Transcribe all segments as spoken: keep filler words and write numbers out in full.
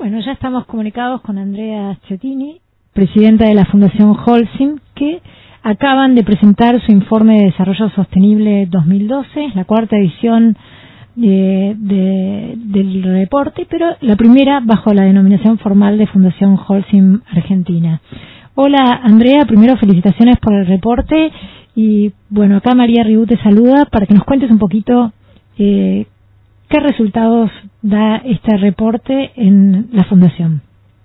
Bueno, ya estamos comunicados con Andrea Schettini, presidenta de la Fundación Holcim, que acaban de presentar su informe de desarrollo sostenible dos mil doce, la cuarta edición de, de, del reporte, pero la primera bajo la denominación formal de Fundación Holcim Argentina. Hola Andrea, primero felicitaciones por el reporte y bueno, acá María Ribú te saluda para que nos cuentes un poquito eh, qué resultados da este reporte en la Fundación.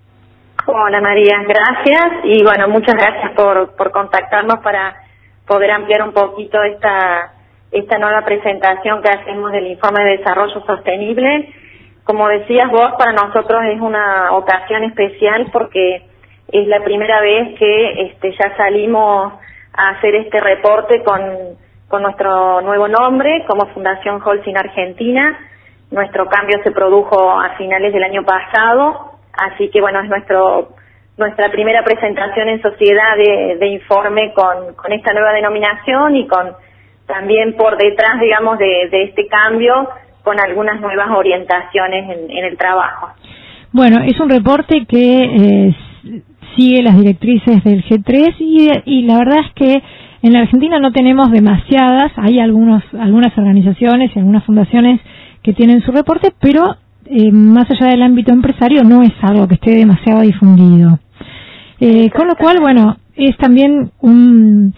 Hola María, gracias y bueno, muchas gracias por, por contactarnos para poder ampliar un poquito esta, esta nueva presentación que hacemos del informe de desarrollo sostenible. Como decías vos, para nosotros es una ocasión especial porque es la primera vez que este, ya salimos a hacer este reporte con, con nuestro nuevo nombre como Fundación Holcim Argentina. Nuestro cambio se produjo a finales del año pasado, así que bueno, es nuestro nuestra primera presentación en sociedad de, de informe con, con esta nueva denominación y con también por detrás, digamos, de, de este cambio, con algunas nuevas orientaciones en, en el trabajo. Bueno, es un reporte que eh, sigue las directrices del G tres y, y la verdad es que en la Argentina no tenemos demasiadas, hay algunos algunas organizaciones y algunas fundaciones que tienen su reporte, pero eh, más allá del ámbito empresario no es algo que esté demasiado difundido. Eh, con lo cual, bueno, es también un,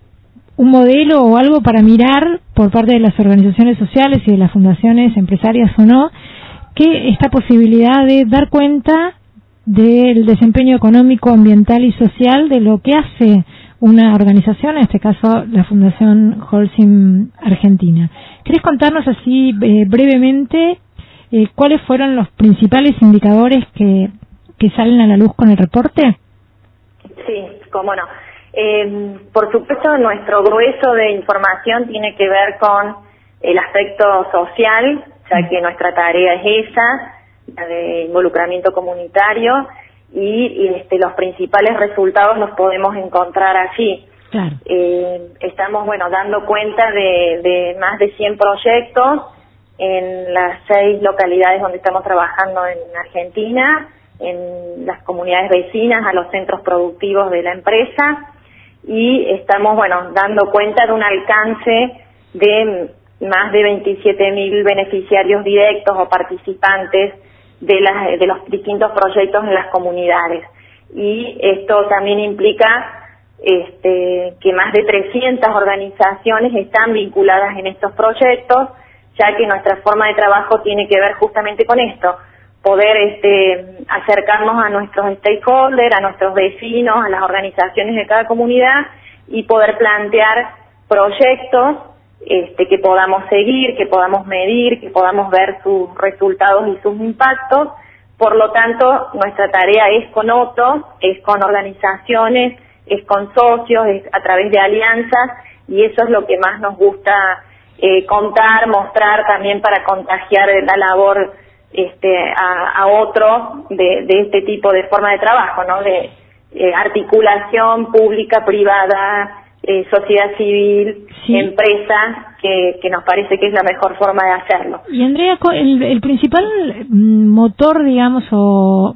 un modelo o algo para mirar por parte de las organizaciones sociales y de las fundaciones empresarias o no, que esta posibilidad de dar cuenta del desempeño económico, ambiental y social de lo que hace una organización, en este caso la Fundación Holcim Argentina. ¿Querés contarnos así eh, brevemente eh, cuáles fueron los principales indicadores que, que salen a la luz con el reporte? Sí, cómo no. Eh, por supuesto, nuestro grueso de información tiene que ver con el aspecto social, ya que nuestra tarea es esa, la de involucramiento comunitario, y, y este, los principales resultados los podemos encontrar allí. Claro. Eh, estamos, bueno, dando cuenta de, de más de cien proyectos en las seis localidades donde estamos trabajando en Argentina, en las comunidades vecinas, a los centros productivos de la empresa, y estamos, bueno, dando cuenta de un alcance de más de veintisiete mil beneficiarios directos o participantes de, las, de los distintos proyectos en las comunidades. Y esto también implica este, que más de trescientas organizaciones están vinculadas en estos proyectos, ya que nuestra forma de trabajo tiene que ver justamente con esto, poder este, acercarnos a nuestros stakeholders, a nuestros vecinos, a las organizaciones de cada comunidad y poder plantear proyectos este, que podamos seguir, que podamos medir, que podamos ver sus resultados y sus impactos. Por lo tanto, nuestra tarea es con otros, es con organizaciones, es con socios, es a través de alianzas, y eso es lo que más nos gusta eh, contar, mostrar también para contagiar la labor este a, a otros de, de este tipo de forma de trabajo, ¿no? De eh, articulación pública, privada, eh, sociedad civil, sí. Empresa, que, que nos parece que es la mejor forma de hacerlo. Y Andrea, el, el principal motor, digamos, o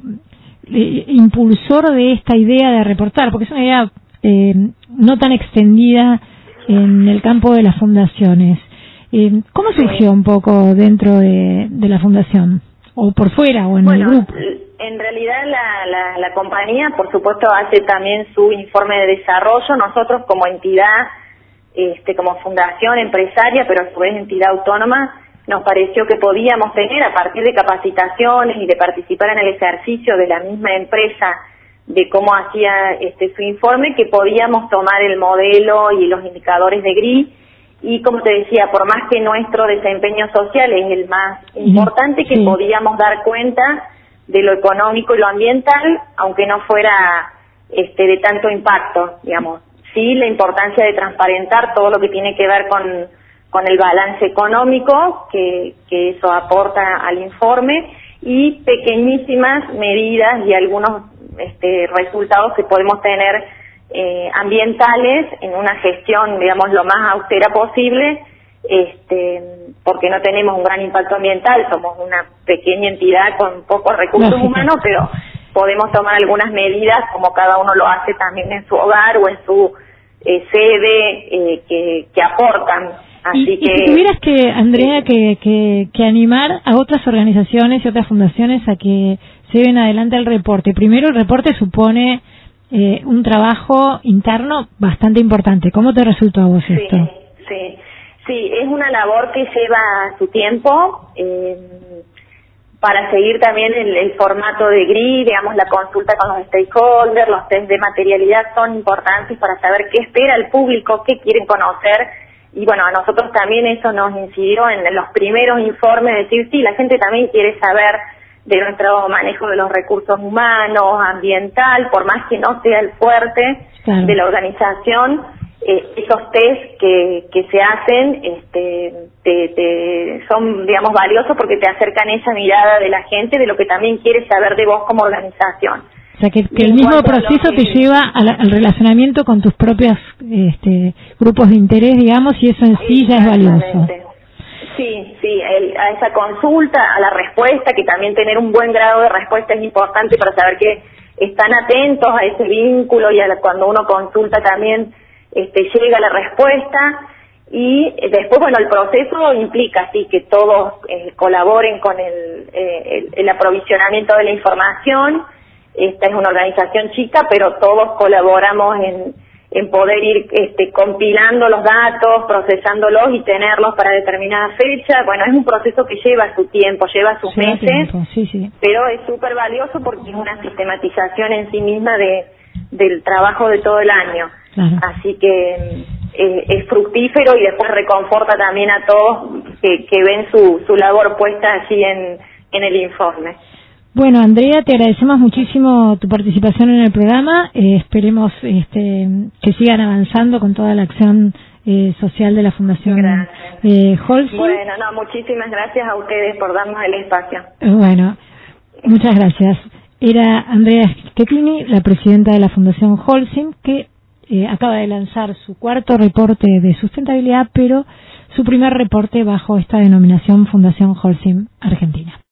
eh, impulsor de esta idea de reportar, porque es una idea eh, no tan extendida en el campo de las fundaciones, eh, ¿cómo surgió un poco dentro de, de la fundación? ¿O por fuera, o en bueno, el grupo? En realidad la, la, la compañía, por supuesto, hace también su informe de desarrollo. Nosotros como entidad, este, como fundación empresaria, pero a su vez entidad autónoma, nos pareció que podíamos tener, a partir de capacitaciones y de participar en el ejercicio de la misma empresa, de cómo hacía este su informe, que podíamos tomar el modelo y los indicadores de G R I. Y como te decía, por más que nuestro desempeño social es el más importante, que sí. Podíamos dar cuenta de lo económico y lo ambiental, aunque no fuera este de tanto impacto, digamos. Sí, la importancia de transparentar todo lo que tiene que ver con, con el balance económico, que, que eso aporta al informe, y pequeñísimas medidas y algunos este resultados que podemos tener Eh, ambientales en una gestión, digamos, lo más austera posible, este, porque no tenemos un gran impacto ambiental, somos una pequeña entidad con pocos recursos Lógico. humanos, pero podemos tomar algunas medidas como cada uno lo hace también en su hogar o en su eh, sede eh, que, que aportan. Así y, que, y si tuvieras que, Andrea, que, que, que animar a otras organizaciones y otras fundaciones a que lleven adelante el reporte. Primero, el reporte supone eh, un trabajo interno bastante importante. ¿Cómo te resultó a vos sí, esto? Sí, sí, es una labor que lleva su tiempo. Eh, para seguir también el, el formato de G R I, digamos, la consulta con los stakeholders, los test de materialidad son importantes para saber qué espera el público, qué quieren conocer. Y bueno, a nosotros también eso nos incidió en los primeros informes, decir, sí, la gente también quiere saber de nuestro manejo de los recursos humanos, ambiental, por más que no sea el fuerte claro. de la organización, eh, esos test que, que se hacen este, te, te son, digamos, valiosos porque te acercan esa mirada de la gente de lo que también quiere saber de vos como organización. O sea, que, que el mismo proceso te lleva al, al relacionamiento con tus propios este, grupos de interés, digamos, y eso en sí ya es valioso. Sí, sí, el, a esa consulta, a la respuesta, que también tener un buen grado de respuesta es importante para saber que están atentos a ese vínculo y a la, cuando uno consulta también este, llega la respuesta. Y después, bueno, el proceso implica, sí, que todos eh, colaboren con el, eh, el, el aprovisionamiento de la información. Esta es una organización chica, pero todos colaboramos en, en poder ir este, compilando los datos, procesándolos y tenerlos para determinada fecha. Bueno, es un proceso que lleva su tiempo, lleva sus lleva meses, tiempo, sí, sí. pero es súper valioso porque es una sistematización en sí misma de del trabajo de todo el año. Claro. Así que eh, es fructífero y después reconforta también a todos que, que ven su, su labor puesta allí en, en el informe. Bueno, Andrea, te agradecemos muchísimo tu participación en el programa. Eh, esperemos este, que sigan avanzando con toda la acción eh, social de la Fundación eh, Holcim. Bueno, no, muchísimas gracias a ustedes por darnos el espacio. Bueno, muchas gracias. Era Andrea Schettini, la presidenta de la Fundación Holcim, que eh, acaba de lanzar su cuarto reporte de sustentabilidad, pero su primer reporte bajo esta denominación Fundación Holcim Argentina.